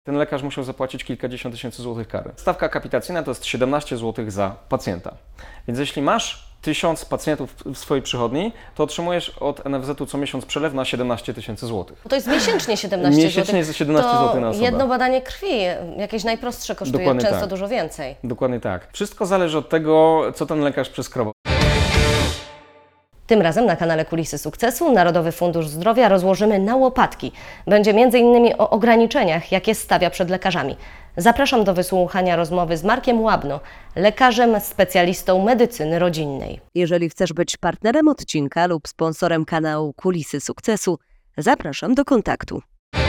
Ten lekarz musiał zapłacić kilkadziesiąt tysięcy złotych kary. Stawka kapitacyjna to jest 17 zł za pacjenta. Więc jeśli masz 1000 pacjentów w swojej przychodni, to otrzymujesz od NFZ-u co miesiąc przelew na 17 tysięcy złotych. To jest miesięcznie 17 zł. Miesięcznie jest 17 zł na osobę. Jedno badanie krwi, jakieś najprostsze kosztuje Dokładnie często tak. dużo więcej. Dokładnie tak. Wszystko zależy od tego, co ten lekarz przeskrobał. Tym razem na kanale Kulisy Sukcesu Narodowy Fundusz Zdrowia rozłożymy na łopatki. Będzie m.in. o ograniczeniach, jakie stawia przed lekarzami. Zapraszam do wysłuchania rozmowy z Markiem Łabno, lekarzem specjalistą medycyny rodzinnej. Jeżeli chcesz być partnerem odcinka lub sponsorem kanału Kulisy Sukcesu, zapraszam do kontaktu.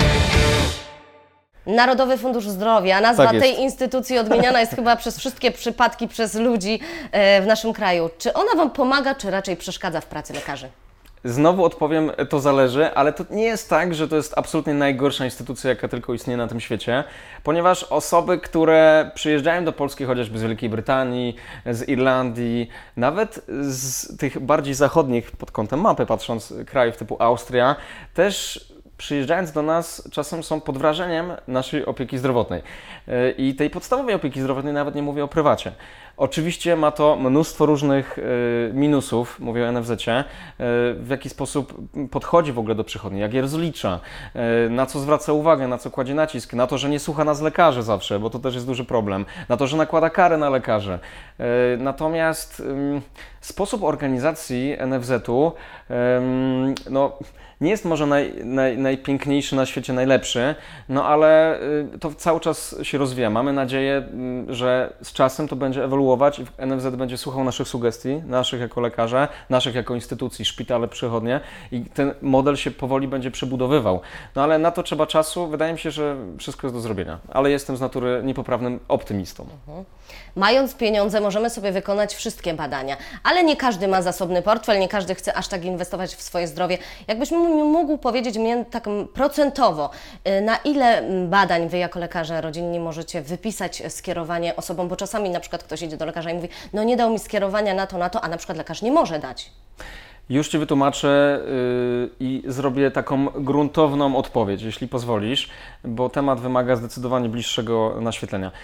Narodowy Fundusz Zdrowia, nazwa Tak jest. tej instytucji odmieniana jest chyba przez wszystkie przypadki, przez ludzi w naszym kraju. Czy ona Wam pomaga, czy raczej przeszkadza w pracy lekarzy? Znowu odpowiem, to zależy, ale to nie jest tak, że to jest absolutnie najgorsza instytucja, jaka tylko istnieje na tym świecie, ponieważ osoby, które przyjeżdżają do Polski chociażby z Wielkiej Brytanii, z Irlandii, nawet z tych bardziej zachodnich pod kątem mapy, patrząc krajów typu Austria, też przyjeżdżając do nas, czasem są pod wrażeniem naszej opieki zdrowotnej. I tej podstawowej opieki zdrowotnej, nawet nie mówię o prywacie. Oczywiście ma to mnóstwo różnych minusów, mówię o NFZ-cie, w jaki sposób podchodzi w ogóle do przychodni, jak je rozlicza, na co zwraca uwagę, na co kładzie nacisk, na to, że nie słucha nas lekarzy zawsze, bo to też jest duży problem, na to, że nakłada karę na lekarzy. Natomiast sposób organizacji NFZ-u no, nie jest może najpiękniejszy na świecie, najlepszy, no ale to cały czas się rozwija. Mamy nadzieję, że z czasem to będzie ewoluować i NFZ będzie słuchał naszych sugestii, naszych jako lekarze, naszych jako instytucji, szpitale, przychodnie i ten model się powoli będzie przebudowywał. No ale na to trzeba czasu. Wydaje mi się, że wszystko jest do zrobienia, ale jestem z natury niepoprawnym optymistą. Mając pieniądze, możemy sobie wykonać wszystkie badania, ale nie każdy ma zasobny portfel, nie każdy chce aż tak inwestować w swoje zdrowie. Jakbyś mógł powiedzieć mnie tak procentowo, na ile badań Wy jako lekarze rodzinni możecie wypisać skierowanie osobom, bo czasami na przykład ktoś idzie do lekarza i mówi, no nie dał mi skierowania na to, a na przykład lekarz nie może dać. Już Ci wytłumaczę i zrobię taką gruntowną odpowiedź, jeśli pozwolisz, bo temat wymaga zdecydowanie bliższego naświetlenia.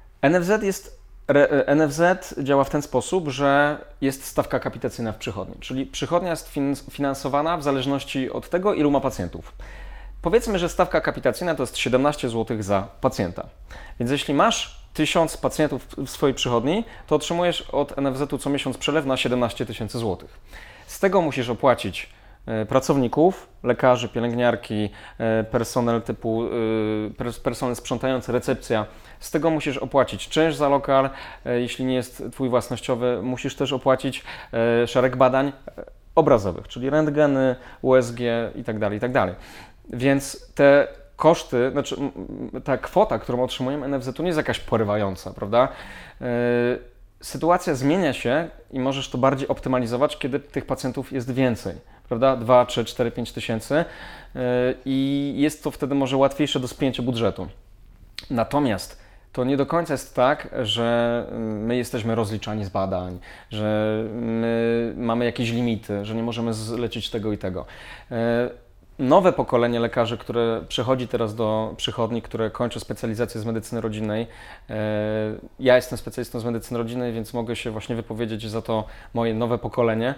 NFZ działa w ten sposób, że jest stawka kapitacyjna w przychodni, czyli przychodnia jest finansowana w zależności od tego, ilu ma pacjentów. Powiedzmy, że stawka kapitacyjna to jest 17 zł za pacjenta. Więc jeśli masz 1000 pacjentów w swojej przychodni, to otrzymujesz od NFZ-u co miesiąc przelew na 17 tysięcy złotych. Z tego musisz opłacić pracowników, lekarzy, pielęgniarki, personel typu personel sprzątający, recepcja. Z tego musisz opłacić czynsz za lokal, jeśli nie jest Twój własnościowy, musisz też opłacić szereg badań obrazowych, czyli rentgeny, USG itd., itd. Więc te koszty, znaczy ta kwota, którą otrzymujemy NFZ-u nie jest jakaś porywająca, prawda? Sytuacja zmienia się i możesz to bardziej optymalizować, kiedy tych pacjentów jest więcej, prawda? 2, 3, 4, 5 tysięcy i jest to wtedy może łatwiejsze do spięcia budżetu. Natomiast to nie do końca jest tak, że my jesteśmy rozliczani z badań, że my mamy jakieś limity, że nie możemy zlecić tego i tego. Nowe pokolenie lekarzy, które przychodzi teraz do przychodni, które kończy specjalizację z medycyny rodzinnej. Ja jestem specjalistą z medycyny rodzinnej, więc mogę się właśnie wypowiedzieć za to moje nowe pokolenie.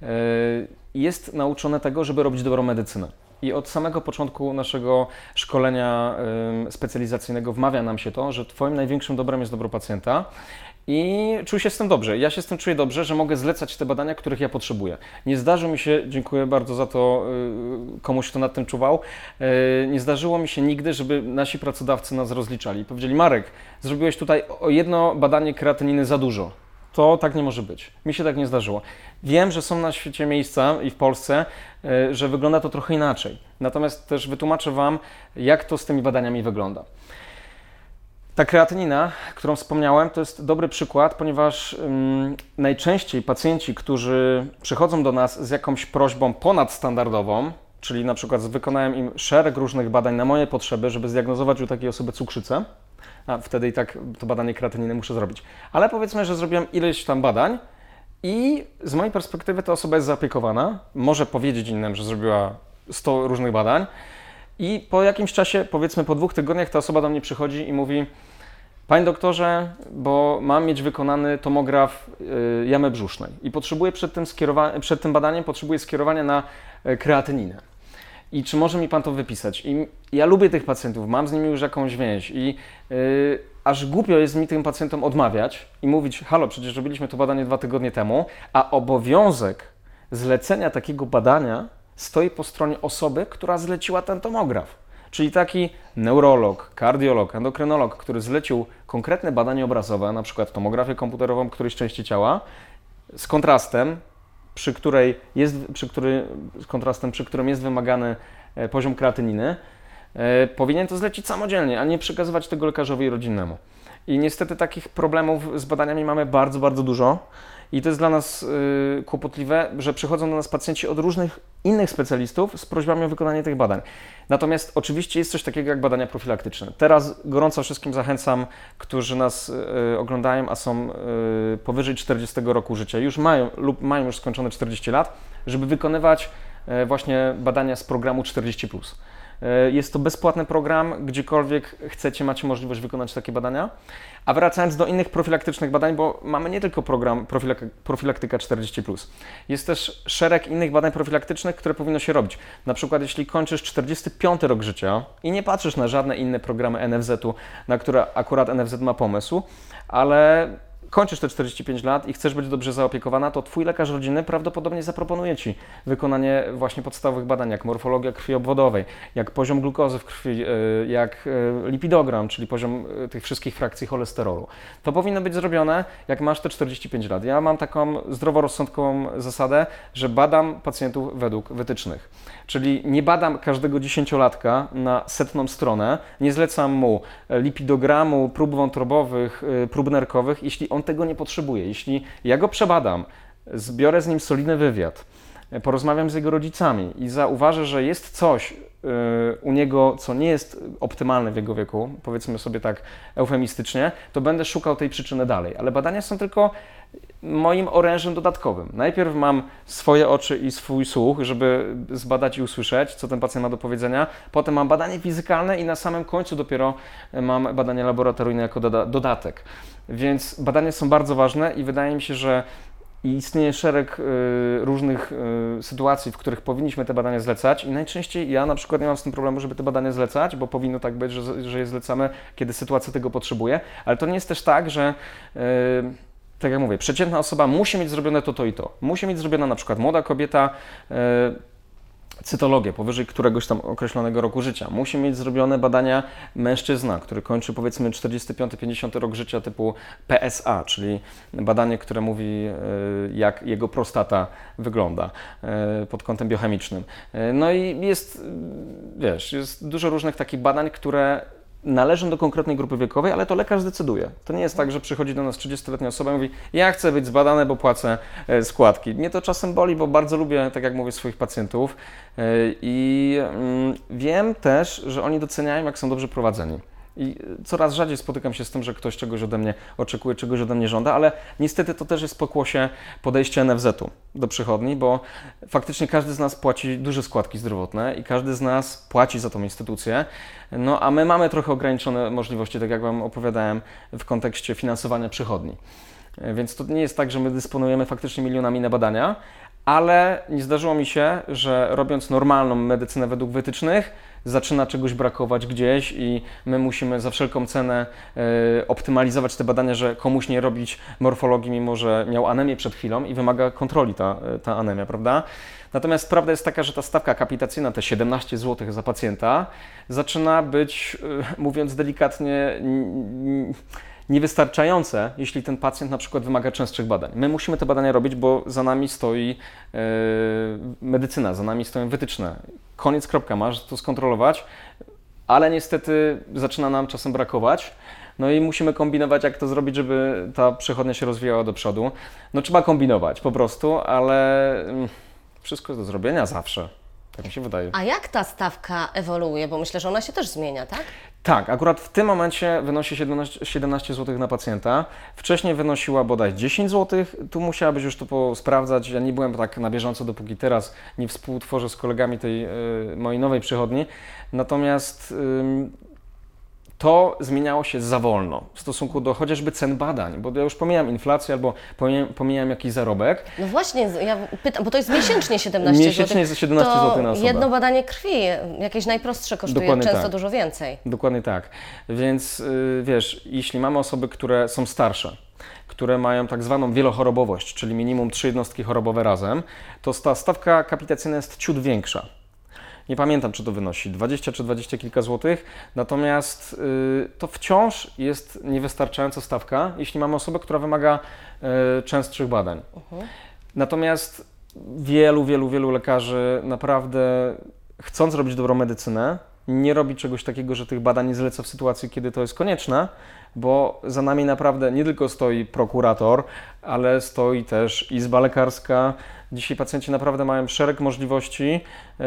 Jest nauczone tego, żeby robić dobrą medycynę. I od samego początku naszego szkolenia specjalizacyjnego wmawia nam się to, że Twoim największym dobrem jest dobro pacjenta. I czuję się z tym dobrze. Ja się z tym czuję dobrze, że mogę zlecać te badania, których ja potrzebuję. Nie zdarzył mi się, dziękuję bardzo za to komuś, kto nad tym czuwał, nie zdarzyło mi się nigdy, żeby nasi pracodawcy nas rozliczali. Powiedzieli, Marek, zrobiłeś tutaj o jedno badanie kreatyniny za dużo. To tak nie może być. Mi się tak nie zdarzyło. Wiem, że są na świecie miejsca i w Polsce, że wygląda to trochę inaczej. Natomiast też wytłumaczę Wam, jak to z tymi badaniami wygląda. Ta kreatynina, którą wspomniałem, to jest dobry przykład, ponieważ najczęściej pacjenci, którzy przychodzą do nas z jakąś prośbą ponadstandardową, czyli na przykład wykonałem im szereg różnych badań na moje potrzeby, żeby zdiagnozować u takiej osoby cukrzycę, a wtedy i tak to badanie kreatyniny muszę zrobić. Ale powiedzmy, że zrobiłem ileś tam badań i z mojej perspektywy ta osoba jest zaopiekowana, może powiedzieć innym, że zrobiła 100 różnych badań I po jakimś czasie, powiedzmy po 2 tygodniach, ta osoba do mnie przychodzi i mówi: panie doktorze, bo mam mieć wykonany tomograf jamy brzusznej i potrzebuję przed tym badaniem potrzebuję skierowania na kreatyninę. I czy może mi pan to wypisać? I ja lubię tych pacjentów, mam z nimi już jakąś więź i aż głupio jest mi tym pacjentom odmawiać i mówić: halo, przecież robiliśmy to badanie 2 tygodnie temu, a obowiązek zlecenia takiego badania stoi po stronie osoby, która zleciła ten tomograf. Czyli taki neurolog, kardiolog, endokrynolog, który zlecił konkretne badanie obrazowe, na przykład tomografię komputerową którejś części ciała, z kontrastem, przy którym jest wymagany poziom kreatyniny, powinien to zlecić samodzielnie, a nie przekazywać tego lekarzowi rodzinnemu. I niestety takich problemów z badaniami mamy bardzo, bardzo dużo. I to jest dla nas kłopotliwe, że przychodzą do nas pacjenci od różnych innych specjalistów z prośbami o wykonanie tych badań. Natomiast oczywiście jest coś takiego jak badania profilaktyczne. Teraz gorąco wszystkim zachęcam, którzy nas oglądają, a są powyżej 40 roku życia, już mają lub mają już skończone 40 lat, żeby wykonywać właśnie badania z programu 40+. Jest to bezpłatny program, gdziekolwiek chcecie, macie możliwość wykonać takie badania. A wracając do innych profilaktycznych badań, bo mamy nie tylko program Profilaktyka 40+. Jest też szereg innych badań profilaktycznych, które powinno się robić. Na przykład jeśli kończysz 45 rok życia i nie patrzysz na żadne inne programy NFZ-u, na które akurat NFZ ma pomysł, ale kończysz te 45 lat i chcesz być dobrze zaopiekowana, to Twój lekarz rodzinny prawdopodobnie zaproponuje Ci wykonanie właśnie podstawowych badań, jak morfologia krwi obwodowej, jak poziom glukozy w krwi, jak lipidogram, czyli poziom tych wszystkich frakcji cholesterolu. To powinno być zrobione, jak masz te 45 lat. Ja mam taką zdroworozsądkową zasadę, że badam pacjentów według wytycznych. Czyli nie badam każdego 10-latka na 100. stronę, nie zlecam mu lipidogramu, prób wątrobowych, prób nerkowych, jeśli on tego nie potrzebuje. Jeśli ja go przebadam, zbiorę z nim solidny wywiad, porozmawiam z jego rodzicami i zauważę, że jest coś u niego, co nie jest optymalne w jego wieku, powiedzmy sobie tak eufemistycznie, to będę szukał tej przyczyny dalej. Ale badania są tylko moim orężem dodatkowym. Najpierw mam swoje oczy i swój słuch, żeby zbadać i usłyszeć, co ten pacjent ma do powiedzenia. Potem mam badanie fizykalne i na samym końcu dopiero mam badania laboratoryjne jako dodatek. Więc badania są bardzo ważne i wydaje mi się, że istnieje szereg różnych sytuacji, w których powinniśmy te badania zlecać i najczęściej ja na przykład nie mam z tym problemu, żeby te badania zlecać, bo powinno tak być, że je zlecamy, kiedy sytuacja tego potrzebuje, ale to nie jest też tak, że tak jak mówię, przeciętna osoba musi mieć zrobione to i to. Musi mieć zrobiona na przykład młoda kobieta cytologię powyżej któregoś tam określonego roku życia. Musi mieć zrobione badania mężczyzna, który kończy powiedzmy 45-50 rok życia typu PSA, czyli badanie, które mówi jak jego prostata wygląda pod kątem biochemicznym. No i jest dużo różnych takich badań, które należą do konkretnej grupy wiekowej, ale to lekarz decyduje. To nie jest tak, że przychodzi do nas 30-letnia osoba i mówi: ja chcę być zbadany, bo płacę składki. Mnie to czasem boli, bo bardzo lubię, tak jak mówię, swoich pacjentów i wiem też, że oni doceniają, jak są dobrze prowadzeni. I coraz rzadziej spotykam się z tym, że ktoś czegoś ode mnie oczekuje, czegoś ode mnie żąda, ale niestety to też jest pokłosie podejścia NFZ-u do przychodni, bo faktycznie każdy z nas płaci duże składki zdrowotne i każdy z nas płaci za tą instytucję, no a my mamy trochę ograniczone możliwości, tak jak Wam opowiadałem, w kontekście finansowania przychodni. Więc to nie jest tak, że my dysponujemy faktycznie milionami na badania, ale nie zdarzyło mi się, że robiąc normalną medycynę według wytycznych, zaczyna czegoś brakować gdzieś i my musimy za wszelką cenę optymalizować te badania, że komuś nie robić morfologii, mimo że miał anemię przed chwilą i wymaga kontroli ta anemia, prawda? Natomiast prawda jest taka, że ta stawka kapitacyjna, te 17 zł za pacjenta, zaczyna być, mówiąc delikatnie, niewystarczające, jeśli ten pacjent na przykład wymaga częstszych badań. My musimy te badania robić, bo za nami stoi medycyna, za nami stoją wytyczne. Koniec, kropka, masz to skontrolować, ale niestety zaczyna nam czasem brakować. No i musimy kombinować, jak to zrobić, żeby ta przychodnia się rozwijała do przodu. No trzeba kombinować po prostu, ale wszystko jest do zrobienia zawsze. Tak mi się wydaje. A jak ta stawka ewoluuje? Bo myślę, że ona się też zmienia, tak? Tak, akurat w tym momencie wynosi 17 zł na pacjenta. Wcześniej wynosiła bodaj 10 zł. Tu musiałabyś już to posprawdzać. Ja nie byłem tak na bieżąco, dopóki teraz nie współtworzę z kolegami tej mojej nowej przychodni. Natomiast to zmieniało się za wolno w stosunku do chociażby cen badań, bo ja już pomijam inflację albo pomijam jakiś zarobek. No właśnie, ja pytam, bo to jest miesięcznie 17 zł. Miesięcznie jest 17 zł na osobę. Jedno badanie krwi, jakieś najprostsze, kosztuje Dokładnie często tak. dużo więcej. Dokładnie tak. Więc wiesz, jeśli mamy osoby, które są starsze, które mają tak zwaną wielochorobowość, czyli minimum 3 jednostki chorobowe razem, to ta stawka kapitacyjna jest ciut większa. Nie pamiętam, czy to wynosi 20 czy 20 kilka złotych, natomiast to wciąż jest niewystarczająca stawka, jeśli mamy osobę, która wymaga częstszych badań. Natomiast wielu lekarzy naprawdę, chcąc robić dobrą medycynę, nie robi czegoś takiego, że tych badań nie zleca w sytuacji, kiedy to jest konieczne, bo za nami naprawdę nie tylko stoi prokurator, ale stoi też izba lekarska. Dzisiaj pacjenci naprawdę mają szereg możliwości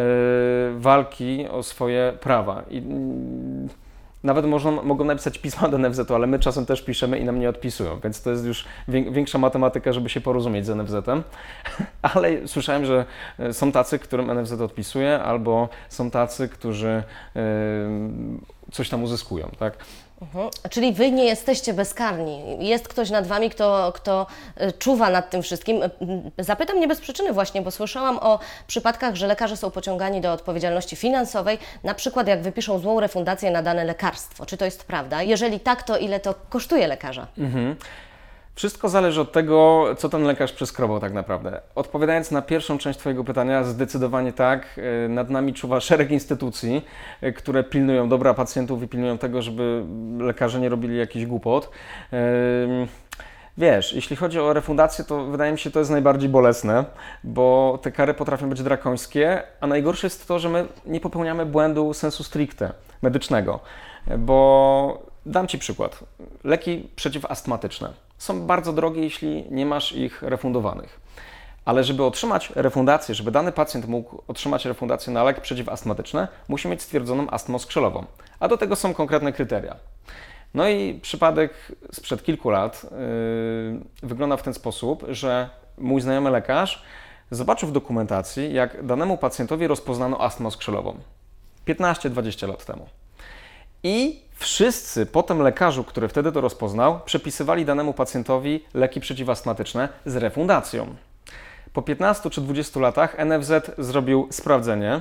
walki o swoje prawa. I nawet mogą napisać pisma do NFZ-u, ale my czasem też piszemy i nam nie odpisują, więc to jest już większa matematyka, żeby się porozumieć z NFZ-em. Ale słyszałem, że są tacy, którym NFZ odpisuje, albo są tacy, którzy coś tam uzyskują, tak? Czyli Wy nie jesteście bezkarni. Jest ktoś nad Wami, kto czuwa nad tym wszystkim. Zapytam nie bez przyczyny właśnie, bo słyszałam o przypadkach, że lekarze są pociągani do odpowiedzialności finansowej, na przykład jak wypiszą złą refundację na dane lekarstwo. Czy to jest prawda? Jeżeli tak, to ile to kosztuje lekarza? Wszystko zależy od tego, co ten lekarz przeskrobał tak naprawdę. Odpowiadając na pierwszą część Twojego pytania, zdecydowanie tak. Nad nami czuwa szereg instytucji, które pilnują dobra pacjentów i pilnują tego, żeby lekarze nie robili jakichś głupot. Wiesz, jeśli chodzi o refundację, to wydaje mi się, to jest najbardziej bolesne, bo te kary potrafią być drakońskie, a najgorsze jest to, że my nie popełniamy błędu sensu stricte medycznego, bo dam Ci przykład. Leki przeciwastmatyczne są bardzo drogie, jeśli nie masz ich refundowanych. Ale żeby otrzymać refundację, żeby dany pacjent mógł otrzymać refundację na lek przeciwastmatyczny, musi mieć stwierdzoną astmę oskrzelową. A do tego są konkretne kryteria. No i przypadek sprzed kilku lat wygląda w ten sposób, że mój znajomy lekarz zobaczył w dokumentacji, jak danemu pacjentowi rozpoznano astmę oskrzelową 15-20 lat temu. I wszyscy potem lekarzu, który wtedy to rozpoznał, przepisywali danemu pacjentowi leki przeciwastmatyczne z refundacją. Po 15 czy 20 latach NFZ zrobił sprawdzenie,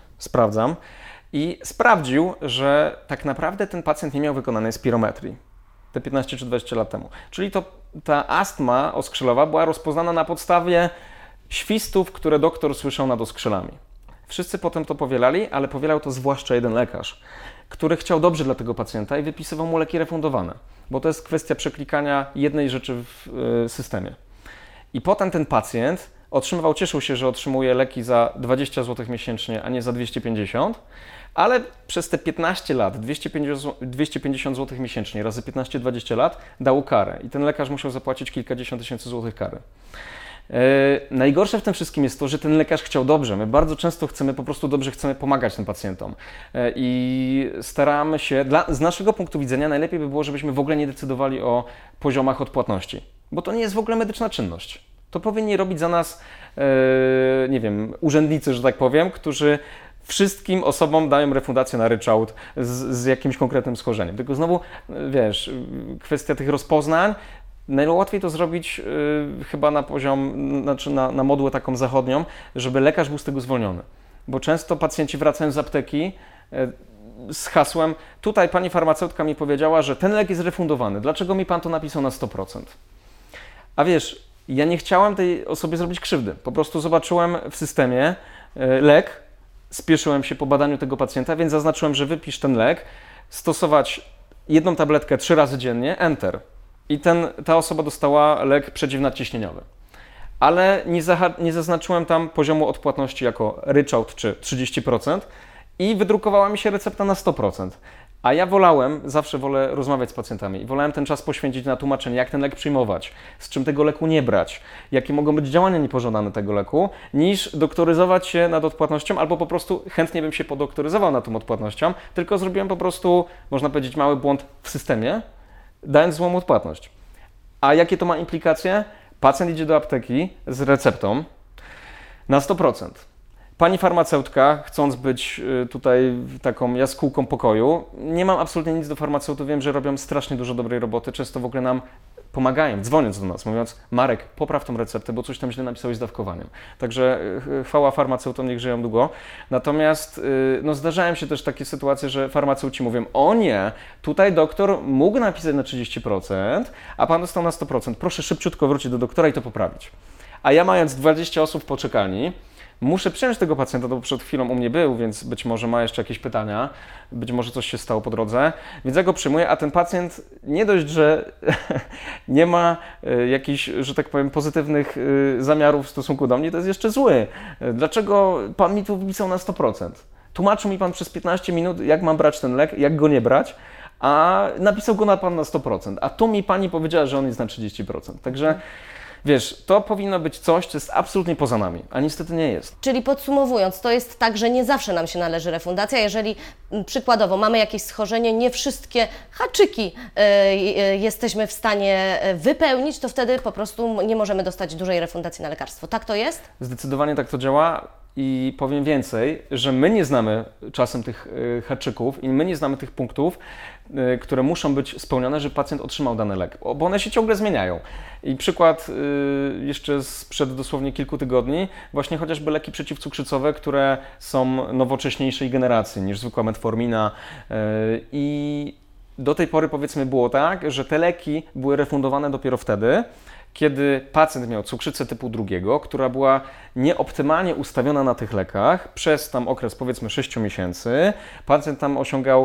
i sprawdził, że tak naprawdę ten pacjent nie miał wykonanej spirometrii te 15 czy 20 lat temu. Czyli ta astma oskrzelowa była rozpoznana na podstawie świstów, które doktor słyszał nad oskrzelami. Wszyscy potem to powielali, ale powielał to zwłaszcza jeden lekarz, który chciał dobrze dla tego pacjenta i wypisywał mu leki refundowane, bo to jest kwestia przeklikania jednej rzeczy w systemie. I potem ten pacjent cieszył się, że otrzymuje leki za 20 zł miesięcznie, a nie za 250, ale przez te 15 lat 250 zł miesięcznie razy 15-20 lat dało karę i ten lekarz musiał zapłacić kilkadziesiąt tysięcy złotych kary. Najgorsze w tym wszystkim jest to, że ten lekarz chciał dobrze. My bardzo często po prostu dobrze chcemy pomagać tym pacjentom i staramy się, z naszego punktu widzenia najlepiej by było, żebyśmy w ogóle nie decydowali o poziomach odpłatności, bo to nie jest w ogóle medyczna czynność. To powinni robić za nas, nie wiem, urzędnicy, że tak powiem, którzy wszystkim osobom dają refundację na ryczałt z jakimś konkretnym schorzeniem. Tylko znowu, wiesz, kwestia tych rozpoznań, najłatwiej to zrobić chyba na poziom, znaczy na modułę taką zachodnią, żeby lekarz był z tego zwolniony. Bo często pacjenci wracają z apteki z hasłem: tutaj pani farmaceutka mi powiedziała, że ten lek jest refundowany, dlaczego mi pan to napisał na 100%? A wiesz, ja nie chciałem tej osobie zrobić krzywdy. Po prostu zobaczyłem w systemie lek, spieszyłem się po badaniu tego pacjenta, więc zaznaczyłem, że wypisz ten lek, stosować jedną tabletkę 3 razy dziennie, enter. I ta osoba dostała lek przeciwnadciśnieniowy. Ale nie zaznaczyłem tam poziomu odpłatności jako ryczałt czy 30% i wydrukowała mi się recepta na 100%. A ja zawsze wolę rozmawiać z pacjentami i wolałem ten czas poświęcić na tłumaczenie, jak ten lek przyjmować, z czym tego leku nie brać, jakie mogą być działania niepożądane tego leku, niż doktoryzować się nad odpłatnością, albo po prostu chętnie bym się podoktoryzował nad tą odpłatnością, tylko zrobiłem po prostu, można powiedzieć, mały błąd w systemie, dając złą odpłatność. A jakie to ma implikacje? Pacjent idzie do apteki z receptą na 100%. Pani farmaceutka, chcąc być tutaj taką jaskółką pokoju, nie mam absolutnie nic do farmaceutów, wiem, że robią strasznie dużo dobrej roboty, często w ogóle nam pomagają, dzwoniąc do nas, mówiąc: Marek, popraw tą receptę, bo coś tam źle napisałeś z dawkowaniem. Także chwała farmaceutom, niech żyją długo. Natomiast zdarzają się też takie sytuacje, że farmaceuci mówią: o nie, tutaj doktor mógł napisać na 30%, a pan dostał na 100%, proszę szybciutko wrócić do doktora i to poprawić. A ja, mając 20 osób w poczekalni, muszę przyjąć tego pacjenta, bo przed chwilą u mnie był, więc być może ma jeszcze jakieś pytania, być może coś się stało po drodze, więc ja go przyjmuję, a ten pacjent nie dość, że nie ma jakichś, że tak powiem, pozytywnych zamiarów w stosunku do mnie, to jest jeszcze zły. Dlaczego pan mi tu wpisał na 100%? Tłumaczył mi pan przez 15 minut, jak mam brać ten lek, jak go nie brać, a napisał go pan na 100%, a tu mi pani powiedziała, że on jest na 30%. Także wiesz, to powinno być coś, co jest absolutnie poza nami, a niestety nie jest. Czyli podsumowując, to jest tak, że nie zawsze nam się należy refundacja. Jeżeli przykładowo mamy jakieś schorzenie, nie wszystkie haczyki jesteśmy w stanie wypełnić, to wtedy po prostu nie możemy dostać dużej refundacji na lekarstwo. Tak to jest? Zdecydowanie tak to działa i powiem więcej, że my nie znamy czasem tych haczyków i my nie znamy tych punktów, które muszą być spełnione, żeby pacjent otrzymał dany lek, bo one się ciągle zmieniają. I przykład jeszcze sprzed dosłownie kilku tygodni, właśnie chociażby leki przeciwcukrzycowe, które są nowocześniejszej generacji niż zwykła metformina i do tej pory, powiedzmy, było tak, że te leki były refundowane dopiero wtedy, kiedy pacjent miał cukrzycę typu 2, która była nieoptymalnie ustawiona na tych lekach przez tam okres, powiedzmy, 6 miesięcy. Pacjent tam osiągał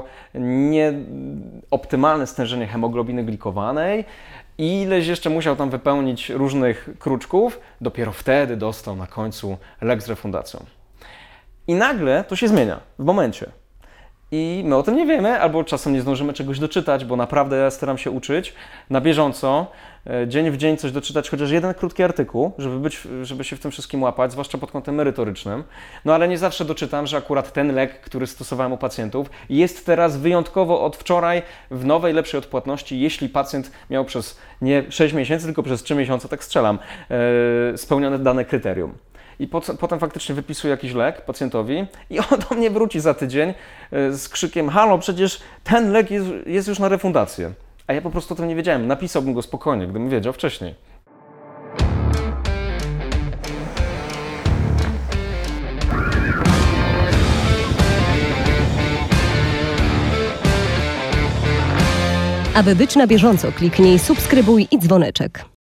nieoptymalne stężenie hemoglobiny glikowanej i ileś jeszcze musiał tam wypełnić różnych kruczków, dopiero wtedy dostał na końcu lek z refundacją. I nagle to się zmienia w momencie. I my o tym nie wiemy, albo czasem nie zdążymy czegoś doczytać, bo naprawdę ja staram się uczyć na bieżąco, dzień w dzień coś doczytać, chociaż jeden krótki artykuł, żeby się w tym wszystkim łapać, zwłaszcza pod kątem merytorycznym. No ale nie zawsze doczytam, że akurat ten lek, który stosowałem u pacjentów, jest teraz wyjątkowo od wczoraj w nowej, lepszej odpłatności, jeśli pacjent miał przez nie 6 miesięcy, tylko przez 3 miesiące, tak strzelam, spełnione dane kryterium. I potem faktycznie wypisuję jakiś lek pacjentowi i on do mnie wróci za tydzień z krzykiem: halo, przecież ten lek jest już na refundację. A ja po prostu o tym nie wiedziałem. Napisałbym go spokojnie, gdybym wiedział wcześniej. Aby być na bieżąco, kliknij subskrybuj i dzwoneczek.